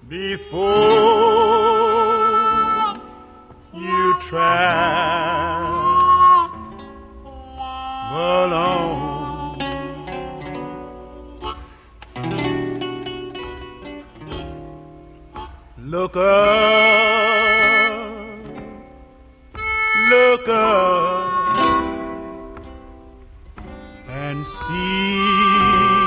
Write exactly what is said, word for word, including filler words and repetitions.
before you travel on. Look up, look up, and see